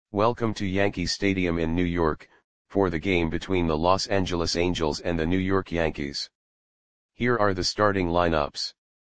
Welcome to Yankee Stadium in New York, for the game between the Los Angeles Angels and the New York Yankees. Here are the starting lineups.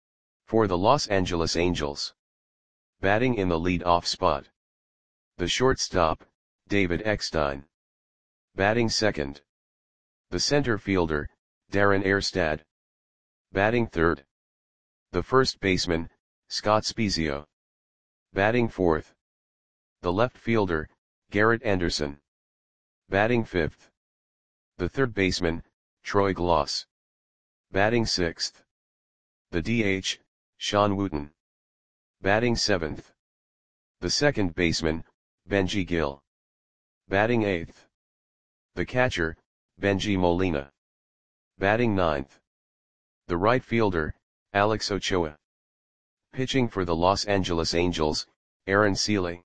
For the Los Angeles Angels. Batting in the lead-off spot. The shortstop, David Eckstein. Batting second. The center fielder, Darren Erstad. Batting third. The first baseman, Scott Spiezio. Batting fourth. The left fielder, Garrett Anderson. Batting fifth. The third baseman, Troy Glaus. Batting sixth. The DH, Sean Wooten. Batting seventh. The second baseman, Benji Gil. Batting eighth. The catcher, Benji Molina. Batting ninth. The right fielder, Alex Ochoa. Pitching for the Los Angeles Angels, Aaron Sele.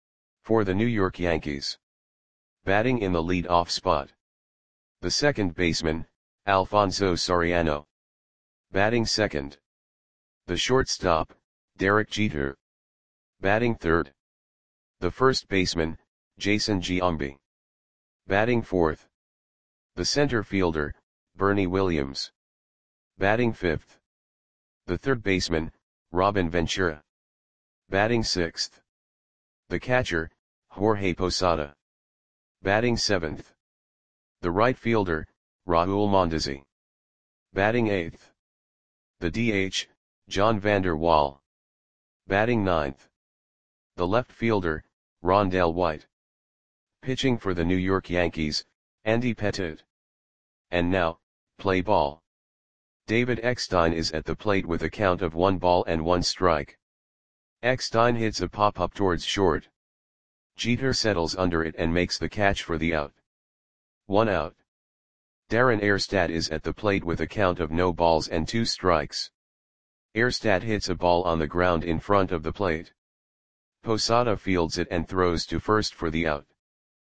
For the New York Yankees. Batting in the lead-off spot. The second baseman, Alfonso Soriano. Batting second. The shortstop, Derek Jeter. Batting third. The first baseman, Jason Giambi. Batting fourth. The center fielder, Bernie Williams. Batting fifth. The third baseman, Robin Ventura. Batting sixth. The catcher, Jorge Posada. Batting seventh. The right fielder, Raul Mondesi. Batting eighth. The DH, John Vander Wal. Batting ninth. The left fielder, Rondell White. Pitching for the New York Yankees, Andy Pettitte. And now, play ball. David Eckstein is at the plate with a count of 1 strike. Eckstein hits a pop-up towards short. Jeter settles under it and makes the catch for the out. 1 out. Darren Erstad is at the plate with a count of 2 strikes. Erstad hits a ball on the ground in front of the plate. Posada fields it and throws to first for the out.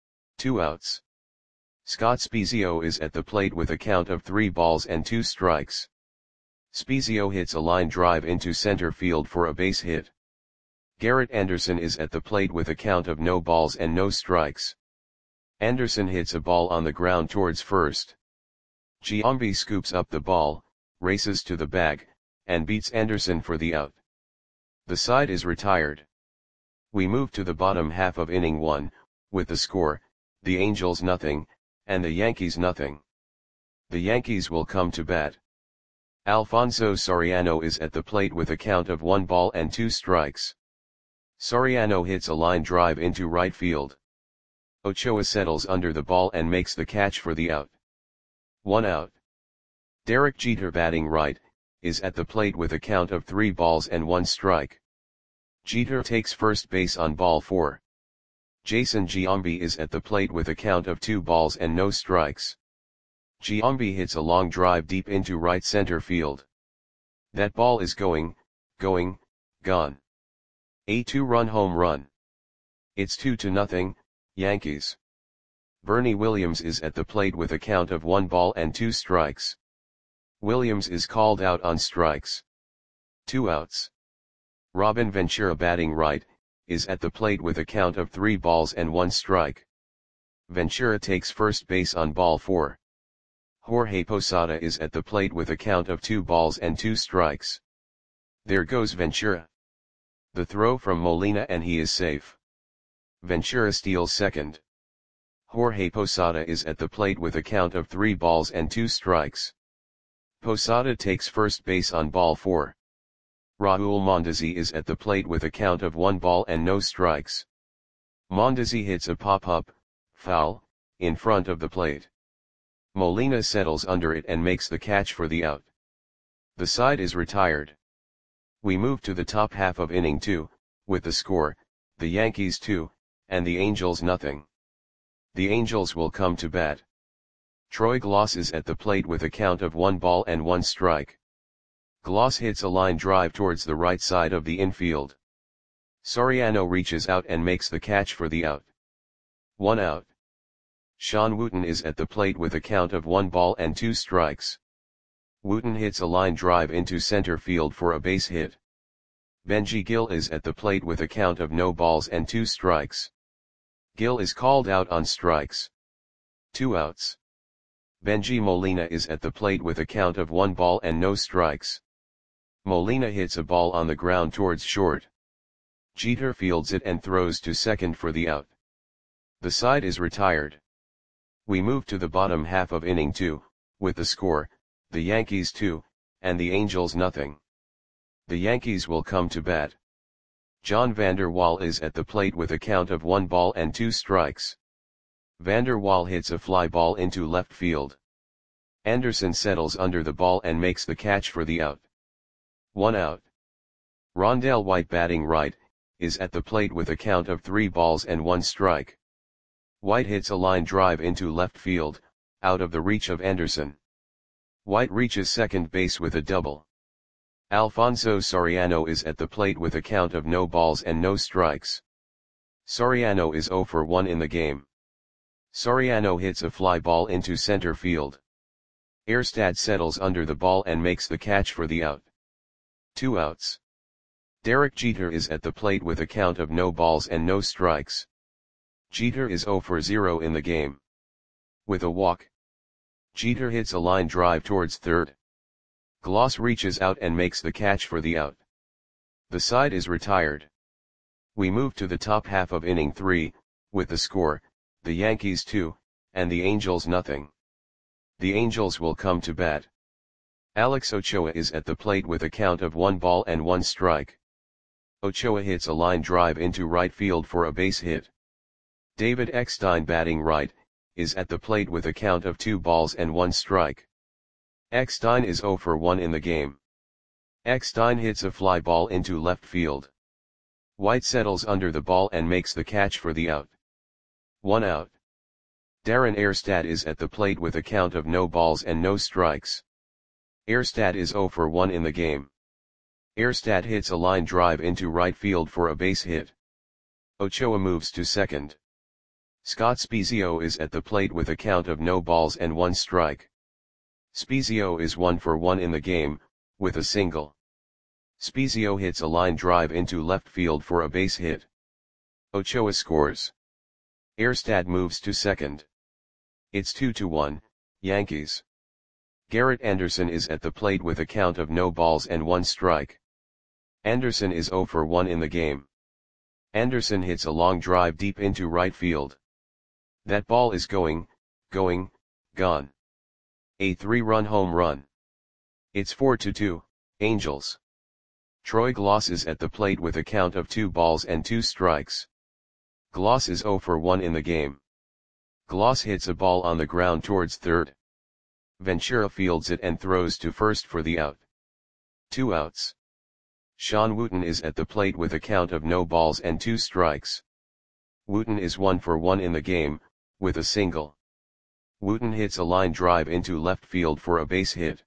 2 outs. Scott Spiezio is at the plate with a count of 3 strikes. Spiezio hits a line drive into center field for a base hit. Garrett Anderson is at the plate with a count of 0 strikes. Anderson hits a ball on the ground towards first. Giambi scoops up the ball, races to the bag, and beats Anderson for the out. The side is retired. We move to the bottom half of inning 1, with the score, the Angels nothing, and the Yankees nothing. The Yankees will come to bat. Alfonso Soriano is at the plate with a count of 1 strikes. Soriano hits a line drive into right field. Ochoa settles under the ball and makes the catch for the out. 1 out. Derek Jeter, batting right, is at the plate with a count of 3 strike. Jeter takes first base on ball 4. Jason Giambi is at the plate with a count of 2 strikes. Giambi hits a long drive deep into right center field. That ball is gone. A 2-run home run. It's 2-0, Yankees. Bernie Williams is at the plate with a count of 1 strikes. Williams is called out on strikes. 2 outs. Robin Ventura, batting right, is at the plate with a count of 3 strike. Ventura takes first base on ball 4. Jorge Posada is at the plate with a count of 2 strikes. There goes Ventura. The throw from Molina and he is safe. Ventura steals second. Jorge Posada is at the plate with a count of 3 strikes. Posada takes first base on ball 4. Raul Mondesi is at the plate with a count of 1 strikes. Mondesi hits a pop-up, foul, in front of the plate. Molina settles under it and makes the catch for the out. The side is retired. We move to the top half of inning 2, with the score, the Yankees 2, and the Angels nothing. The Angels will come to bat. Troy Glaus is at the plate with a count of 1 strike. Glaus hits a line drive towards the right side of the infield. Soriano reaches out and makes the catch for the out. 1 out. Sean Wooten is at the plate with a count of 1 strikes. Wooten hits a line drive into center field for a base hit. Benji Gil is at the plate with a count of 0 strikes. Gil is called out on strikes. 2 outs. Benji Molina is at the plate with a count of 1 ball and no strikes. Molina hits a ball on the ground towards short. Jeter fields it and throws to second for the out. The side is retired. We move to the bottom half of inning 2, with the score, the Yankees 2, and the Angels nothing. The Yankees will come to bat. John Vander Wal is at the plate with a count of 1 ball and 2 strikes. Vander Wal hits a fly ball into left field. Anderson settles under the ball and makes the catch for the out. 1 out. Rondell White, batting right, is at the plate with a count of 3 balls and 1 strike. White hits a line drive into left field, out of the reach of Anderson. White reaches second base with a double. Alfonso Soriano is at the plate with a count of no balls and no strikes. Soriano is 0 for 1 in the game. Soriano hits a fly ball into center field. Erstad settles under the ball and makes the catch for the out. 2 outs. Derek Jeter is at the plate with a count of no balls and no strikes. Jeter is 0 for 0 in the game. With a walk, Jeter hits a line drive towards third. Gloss reaches out and makes the catch for the out. The side is retired. We move to the top half of inning 3, with the score, the Yankees 2, and the Angels nothing. The Angels will come to bat. Alex Ochoa is at the plate with a count of 1 ball and 1 strike. Ochoa hits a line drive into right field for a base hit. David Eckstein, batting right, is at the plate with a count of 2 balls and 1 strike. Eckstein is 0 for 1 in the game. Eckstein hits a fly ball into left field. White settles under the ball and makes the catch for the out. 1 out. Darren Erstad is at the plate with a count of no balls and no strikes. Erstad is 0 for 1 in the game. Erstad hits a line drive into right field for a base hit. Ochoa moves to second. Scott Spiezio is at the plate with a count of no balls and 1 strike. Spiezio is 1 for 1 in the game, with a single. Spiezio hits a line drive into left field for a base hit. Ochoa scores. Erstad moves to second. It's 2-1, Yankees. Garrett Anderson is at the plate with a count of no balls and 1 strike. Anderson is 0 for 1 in the game. Anderson hits a long drive deep into right field. That ball is gone. A 3-run home run. It's 4-2, Angels. Troy Gloss is at the plate with a count of 2 balls and 2 strikes. Gloss is 0 for 1 in the game. Gloss hits a ball on the ground towards third. Ventura fields it and throws to first for the out. 2 outs. Sean Wooten is at the plate with a count of no balls and 2 strikes. Wooten is 1 for 1 in the game, with a single. Wooten hits a line drive into left field for a base hit.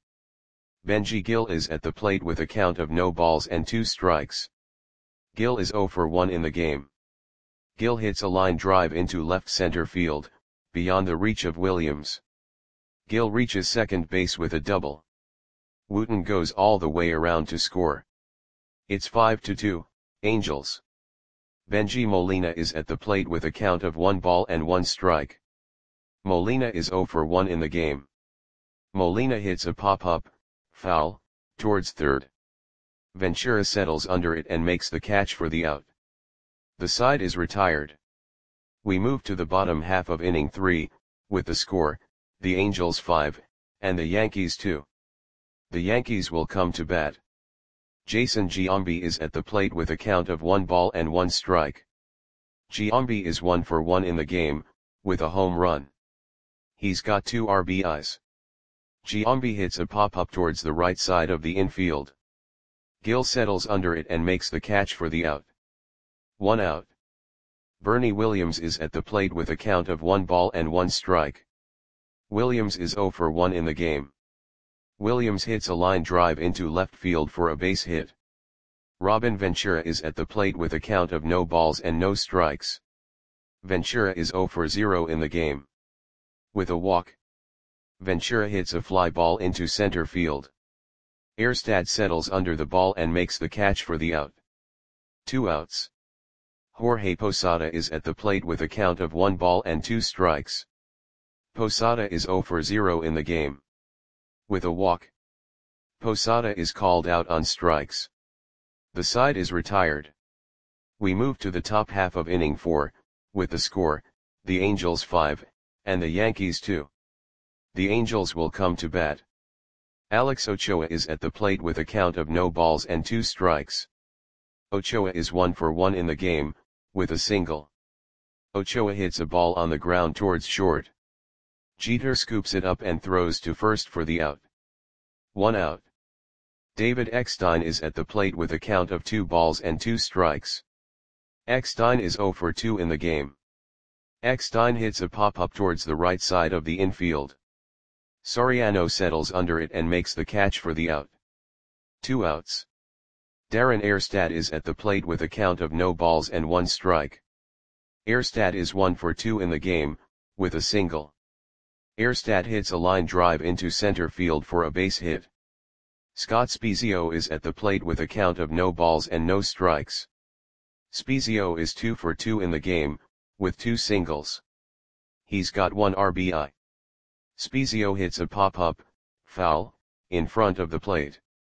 Benji Gil is at the plate with a count of no balls and 2 strikes. Gil is 0 for 1 in the game. Gil hits a line drive into left center field, beyond the reach of Williams. Gil reaches second base with a double. Wooten goes all the way around to score. It's 5-2, Angels. Benji Molina is at the plate with a count of 1 ball and 1 strike. Molina is 0 for 1 in the game. Molina hits a pop-up, foul, towards third. Ventura settles under it and makes the catch for the out. The side is retired. We move to the bottom half of inning 3, with the score, the Angels 5, and the Yankees 2. The Yankees will come to bat. Jason Giambi is at the plate with a count of 1 ball and 1 strike. Giambi is 1 for 1 in the game, with a home run. He's got 2 RBIs. Giambi hits a pop-up towards the right side of the infield. Gil settles under it and makes the catch for the out. 1 out. Bernie Williams is at the plate with a count of 1 ball and 1 strike. Williams is 0 for 1 in the game. Williams hits a line drive into left field for a base hit. Robin Ventura is at the plate with a count of no balls and no strikes. Ventura is 0 for 0 in the game. With a walk, Ventura hits a fly ball into center field. Erstad settles under the ball and makes the catch for the out. 2 outs. Jorge Posada is at the plate with a count of 1 ball and 2 strikes. Posada is 0 for 0 in the game. With a walk, Posada is called out on strikes. The side is retired. We move to the top half of inning 4, with the score, the Angels 5, and the Yankees 2. The Angels will come to bat. Alex Ochoa is at the plate with a count of no balls and 2 strikes. Ochoa is 1 for 1 in the game, with a single. Ochoa hits a ball on the ground towards short. Jeter scoops it up and throws to first for the out. 1 out. David Eckstein is at the plate with a count of 2 balls and 2 strikes. Eckstein is 0 for 2 in the game. Eckstein hits a pop-up towards the right side of the infield. Soriano settles under it and makes the catch for the out. 2 outs. Darren Erstad is at the plate with a count of no balls and 1 strike. Erstad is 1 for 2 in the game, with a single. Erstad hits a line drive into center field for a base hit. Scott Spiezio is at the plate with a count of no balls and no strikes. Spiezio is 2 for 2 in the game, with 2 singles. He's got 1 RBI. Spiezio hits a pop-up, foul, in front of the plate.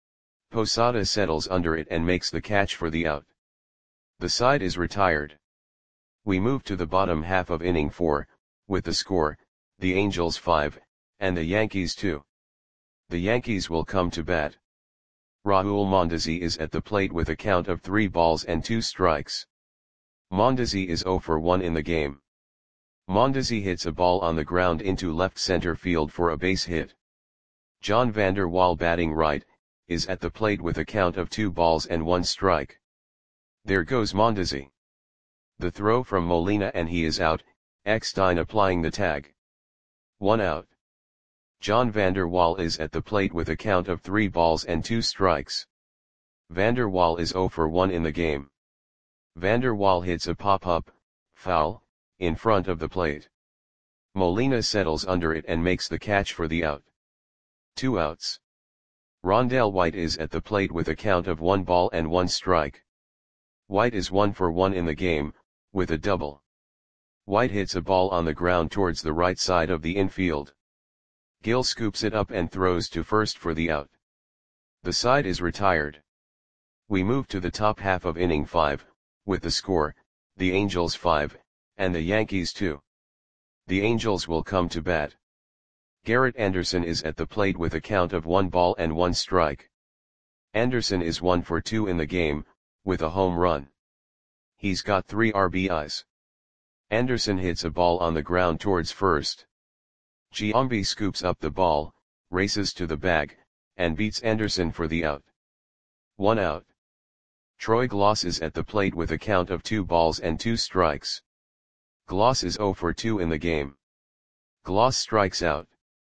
Posada settles under it and makes the catch for the out. The side is retired. We move to the bottom half of inning 4, with the score, the Angels 5, and the Yankees 2. The Yankees will come to bat. Raul Mondesi is at the plate with a count of 3 balls and 2 strikes. Mondesi is 0 for 1 in the game. Mondesi hits a ball on the ground into left center field for a base hit. John Vander Wal, batting right, is at the plate with a count of 2 balls and 1 strike. There goes Mondesi. The throw from Molina and he is out, Eckstein applying the tag. 1 out. John Vander Wal is at the plate with a count of 3 balls and 2 strikes. Vander Wal is 0 for 1 in the game. Vander Wal hits a pop-up, foul, in front of the plate. Molina settles under it and makes the catch for the out. 2 outs. Rondell White is at the plate with a count of 1 ball and 1 strike. White is 1 for 1 in the game, with a double. White hits a ball on the ground towards the right side of the infield. Gill scoops it up and throws to first for the out. The side is retired. We move to the top half of inning 5, with the score, the Angels 5, and the Yankees 2. The Angels will come to bat. Garrett Anderson is at the plate with a count of 1 ball and 1 strike. Anderson is 1 for 2 in the game, with a home run. He's got 3 RBIs. Anderson hits a ball on the ground towards first. Giambi scoops up the ball, races to the bag, and beats Anderson for the out. 1 out. Troy Gloss is at the plate with a count of 2 balls and 2 strikes. Gloss is 0 for 2 in the game. Gloss strikes out.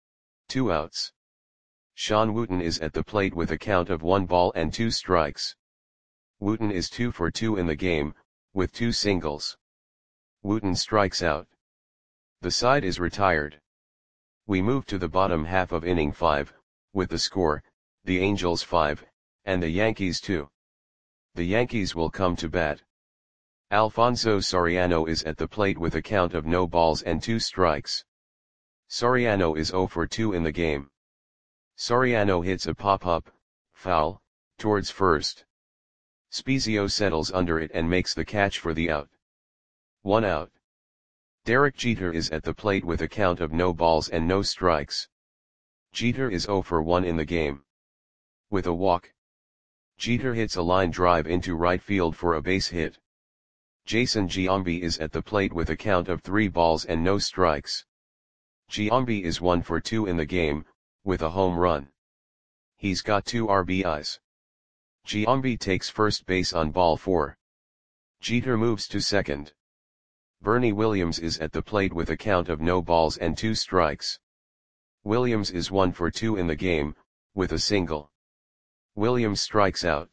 2 outs. Sean Wooten is at the plate with a count of 1 ball and 2 strikes. Wooten is 2 for 2 in the game, with 2 singles. Wooten strikes out. The side is retired. We move to the bottom half of inning 5, with the score, the Angels 5, and the Yankees 2. The Yankees will come to bat. Alfonso Soriano is at the plate with a count of no balls and 2 strikes. Soriano is 0 for 2 in the game. Soriano hits a pop-up, foul, towards first. Spiezio settles under it and makes the catch for the out. 1 out. Derek Jeter is at the plate with a count of no balls and no strikes. Jeter is 0 for 1 in the game. With a walk, Jeter hits a line drive into right field for a base hit. Jason Giambi is at the plate with a count of 3 balls and no strikes. Giambi is 1 for 2 in the game, with a home run. He's got 2 RBIs. Giambi takes first base on ball 4. Jeter moves to second. Bernie Williams is at the plate with a count of no balls and 2 strikes. Williams is 1 for 2 in the game, with a single. Williams strikes out.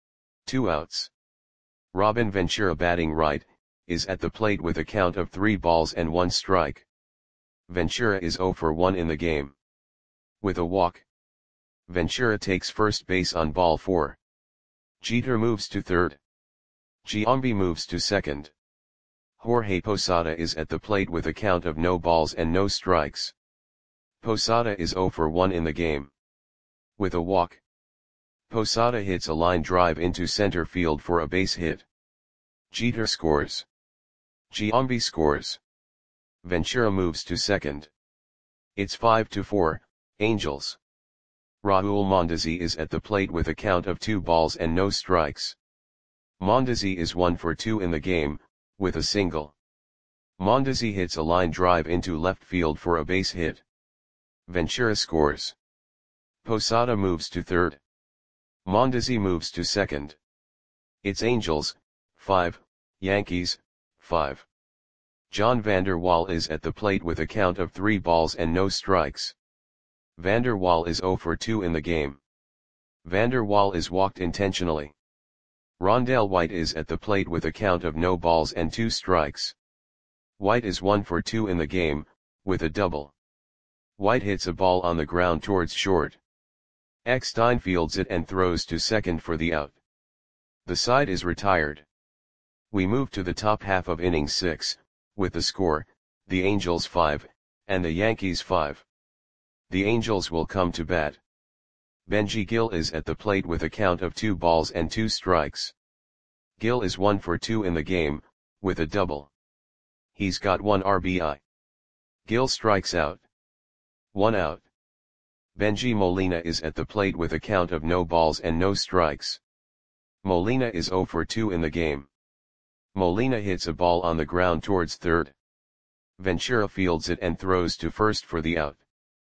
2 outs. Robin Ventura, batting right, is at the plate with a count of 3 balls and 1 strike. Ventura is 0 for 1 in the game. With a walk, Ventura takes first base on ball 4. Jeter moves to third. Giambi moves to second. Jorge Posada is at the plate with a count of no balls and no strikes. Posada is 0 for 1 in the game. With a walk, Posada hits a line drive into center field for a base hit. Jeter scores. Giambi scores. Ventura moves to second. It's 5-4, Angels. Raul Mondesi is at the plate with a count of 2 balls and no strikes. Mondesi is 1 for 2 in the game, with a single. Mondesi hits a line drive into left field for a base hit. Ventura scores. Posada moves to third. Mondesi moves to second. It's Angels, 5, Yankees, 5. John Vander Wal is at the plate with a count of 3 balls and no strikes. Vander Wal is 0 for 2 in the game. Vander Wal is walked intentionally. Rondell White is at the plate with a count of no balls and 2 strikes. White is 1 for 2 in the game, with a double. White hits a ball on the ground towards short. Eckstein fields it and throws to second for the out. The side is retired. We move to the top half of inning 6, with the score, the Angels 5, and the Yankees 5. The Angels will come to bat. Benji Gil is at the plate with a count of 2 balls and 2 strikes. Gil is 1 for 2 in the game, with a double. He's got 1 RBI. Gil strikes out. 1 out. Benji Molina is at the plate with a count of no balls and no strikes. Molina is 0 for 2 in the game. Molina hits a ball on the ground towards third. Ventura fields it and throws to first for the out.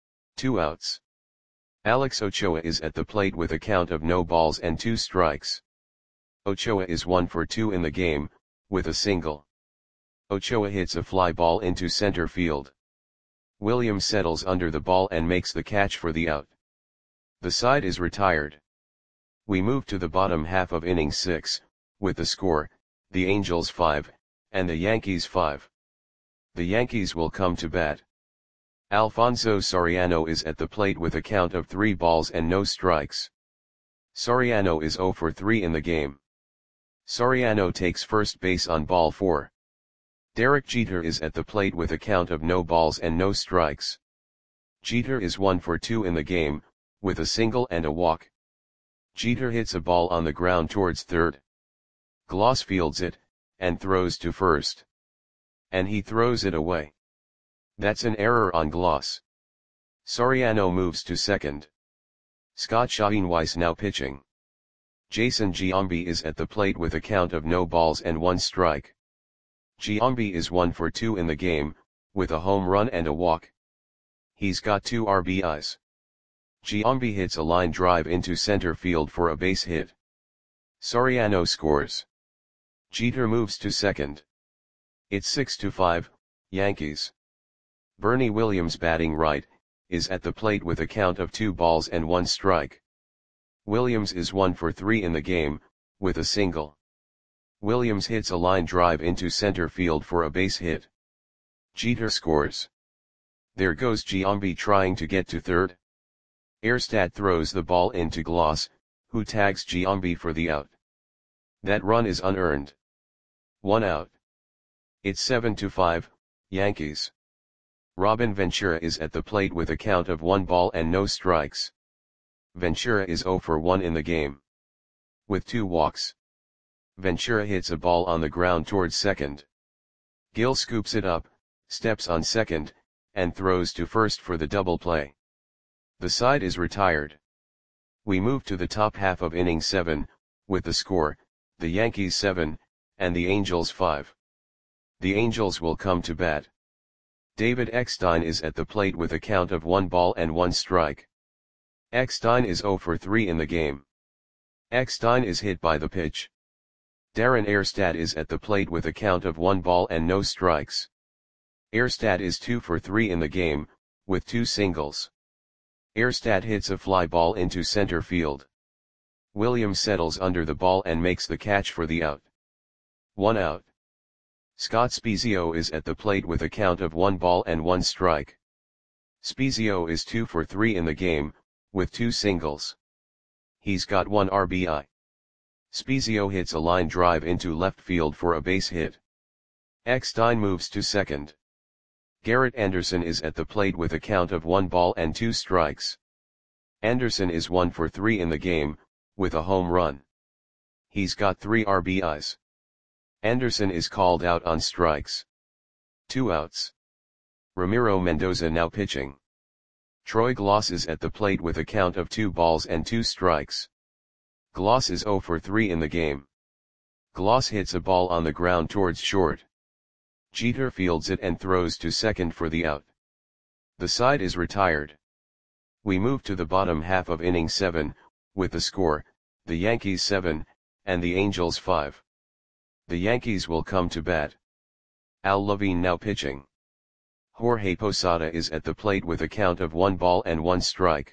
2 outs. Alex Ochoa is at the plate with a count of no balls and 2 strikes. Ochoa is 1 for 2 in the game, with a single. Ochoa hits a fly ball into center field. Williams settles under the ball and makes the catch for the out. The side is retired. We move to the bottom half of inning 6, with the score, the Angels 5, and the Yankees 5. The Yankees will come to bat. Alfonso Soriano is at the plate with a count of 3 balls and no strikes. Soriano is 0 for 3 in the game. Soriano takes first base on ball 4. Derek Jeter is at the plate with a count of no balls and no strikes. Jeter is 1 for 2 in the game, with a single and a walk. Jeter hits a ball on the ground towards third. Gloss fields it, and throws to first. And he throws it away. That's an error on Gloss. Soriano moves to second. Scott Schoenweiss now pitching. Jason Giambi is at the plate with a count of no balls and 1 strike. Giambi is 1 for 2 in the game, with a home run and a walk. He's got 2 RBIs. Giambi hits a line drive into center field for a base hit. Soriano scores. Jeter moves to second. It's 6-5, Yankees. Bernie Williams batting right, is at the plate with a count of 2 balls and 1 strike. Williams is 1 for 3 in the game, with a single. Williams hits a line drive into center field for a base hit. Jeter scores. There goes Giambi trying to get to third. Erstad throws the ball into Gloss, who tags Giambi for the out. That run is unearned. 1 out. It's 7-5, Yankees. Robin Ventura is at the plate with a count of 1 ball and no strikes. Ventura is 0 for 1 in the game. With 2 walks. Ventura hits a ball on the ground towards second. Gil scoops it up, steps on second, and throws to first for the double play. The side is retired. We move to the top half of inning 7, with the score, the Yankees 7, and the Angels 5. The Angels will come to bat. David Eckstein is at the plate with a count of 1 ball and 1 strike. Eckstein is 0 for 3 in the game. Eckstein is hit by the pitch. Darren Erstad is at the plate with a count of 1 ball and no strikes. Erstad is 2 for 3 in the game, with 2 singles. Erstad hits a fly ball into center field. Williams settles under the ball and makes the catch for the out. 1 out. Scott Spiezio is at the plate with a count of 1 ball and 1 strike. Spiezio is 2 for 3 in the game, with 2 singles. He's got 1 RBI. Spezio hits a line drive into left field for a base hit. Eckstein moves to second. Garrett Anderson is at the plate with a count of 1-2 strikes. Anderson is 1 for 3 in the game, with a home run. He's got 3 RBIs. Anderson is called out on strikes. 2 outs. Ramiro Mendoza now pitching. Troy Gloss is at the plate with a count of 2-2 strikes. Gloss is 0 for 3 in the game. Gloss hits a ball on the ground towards short. Jeter fields it and throws to second for the out. The side is retired. We move to the bottom half of inning 7, with the score, the Yankees 7, and the Angels 5. The Yankees will come to bat. Al Levine now pitching. Jorge Posada is at the plate with a count of 1-1 strike.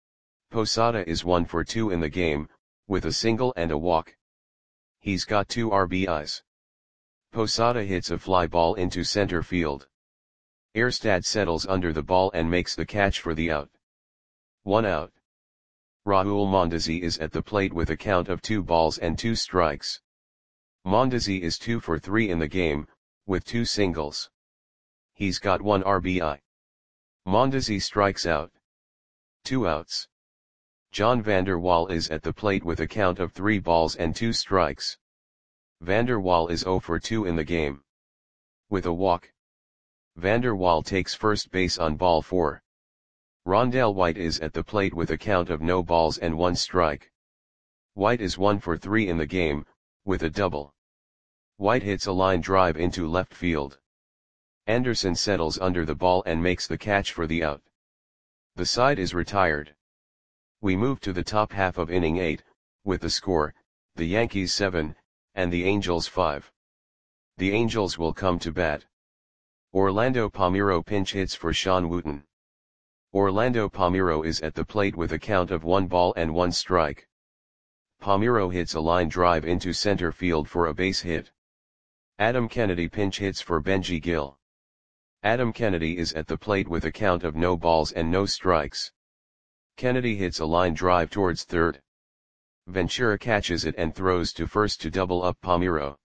Posada is 1 for 2 in the game, with a single and a walk. He's got 2 RBIs. Posada hits a fly ball into center field. Erstad settles under the ball and makes the catch for the out. 1 out. Raul Mondesi is at the plate with a count of 2-2 strikes. Mondesi is 2 for 3 in the game, with 2 singles. He's got 1 RBI. Mondesi strikes out. 2 outs. John Vander Wal is at the plate with a count of 3-2 strikes. Vander Wal is 0 for 2 in the game. With a walk. Vander Wal takes first base on ball 4. Rondell White is at the plate with a count of no balls and 1 strike. White is 1 for 3 in the game, with a double. White hits a line drive into left field. Anderson settles under the ball and makes the catch for the out. The side is retired. We move to the top half of inning 8, with the score, the Yankees 7, and the Angels 5. The Angels will come to bat. Orlando Palmeiro pinch hits for Sean Wooten. Orlando Palmeiro is at the plate with a count of 1-1 strike. Palmeiro hits a line drive into center field for a base hit. Adam Kennedy pinch hits for Benji Gil. Adam Kennedy is at the plate with a count of no balls and no strikes. Kennedy hits a line drive towards third. Ventura catches it and throws to first to double up Palmeiro.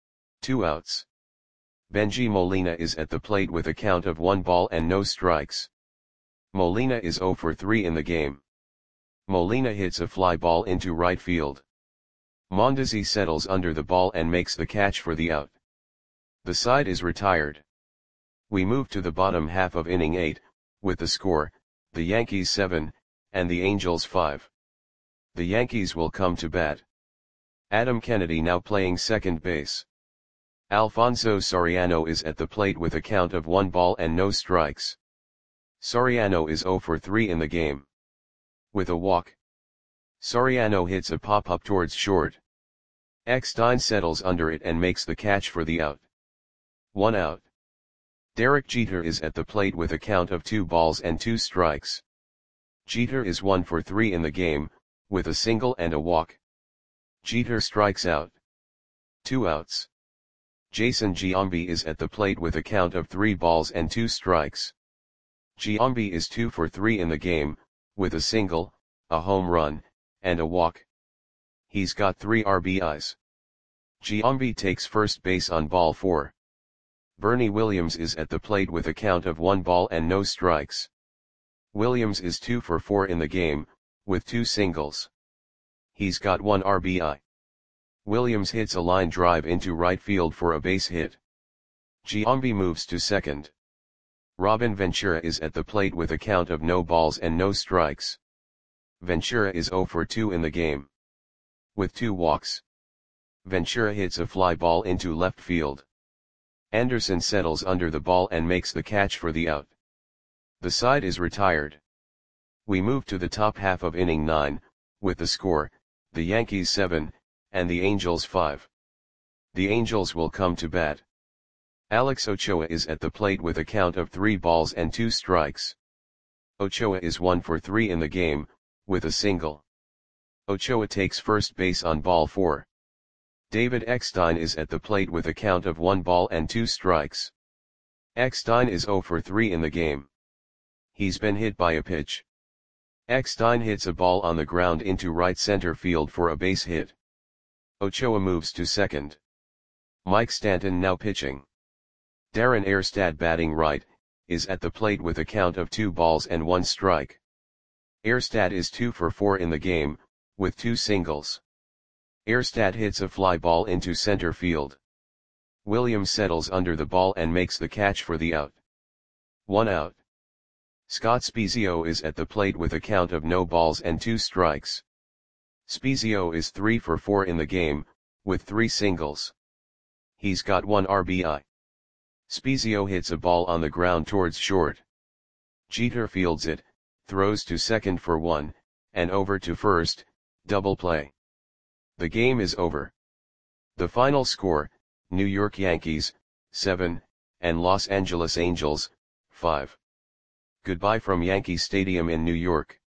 2 outs. Benji Molina is at the plate with a count of 1 ball and no strikes. Molina is 0 for 3 in the game. Molina hits a fly ball into right field. Mondesi settles under the ball and makes the catch for the out. The side is retired. We move to the bottom half of inning 8, with the score, the Yankees 7, and the Angels 5. The Yankees will come to bat. Adam Kennedy now playing second base. Alfonso Soriano is at the plate with a count of 1 ball and no strikes. Soriano is 0 for 3 in the game. With a walk. Soriano hits a pop-up towards short. Eckstein settles under it and makes the catch for the out. 1 out. Derek Jeter is at the plate with a count of 2-2 strikes. Jeter is 1 for 3 in the game, with a single and a walk. Jeter strikes out. 2 outs. Jason Giambi is at the plate with a count of 3-2 strikes. Giambi is 2 for 3 in the game, with a single, a home run, and a walk. He's got 3 RBIs. Giambi takes first base on ball 4. Bernie Williams is at the plate with a count of 1 ball and no strikes. Williams is 2 for 4 in the game, with 2 singles. He's got 1 RBI. Williams hits a line drive into right field for a base hit. Giambi moves to second. Robin Ventura is at the plate with a count of no balls and no strikes. Ventura is 0 for 2 in the game. With 2 walks. Ventura hits a fly ball into left field. Anderson settles under the ball and makes the catch for the out. The side is retired. We move to the top half of inning 9, with the score, the Yankees 7, and the Angels 5. The Angels will come to bat. Alex Ochoa is at the plate with a count of 3-2 strikes. Ochoa is 1 for 3 in the game, with a single. Ochoa takes first base on ball 4. David Eckstein is at the plate with a count of 1-2 strikes. Eckstein is 0 for 3 in the game. He's been hit by a pitch. Eckstein hits a ball on the ground into right center field for a base hit. Ochoa moves to second. Mike Stanton now pitching. Darren Erstad batting right, is at the plate with a count of 2 balls and 1 strike. Erstad is 2 for 4 in the game, with 2 singles. Erstad hits a fly ball into center field. Williams settles under the ball and makes the catch for the out. 1 out. Scott Spiezio is at the plate with a count of no balls and 2 strikes. Spiezio is 3 for 4 in the game, with 3 singles. He's got 1 RBI. Spiezio hits a ball on the ground towards short. Jeter fields it, throws to second for 1, and over to first, double play. The game is over. The final score, New York Yankees, 7, and Los Angeles Angels, 5. Goodbye from Yankee Stadium in New York.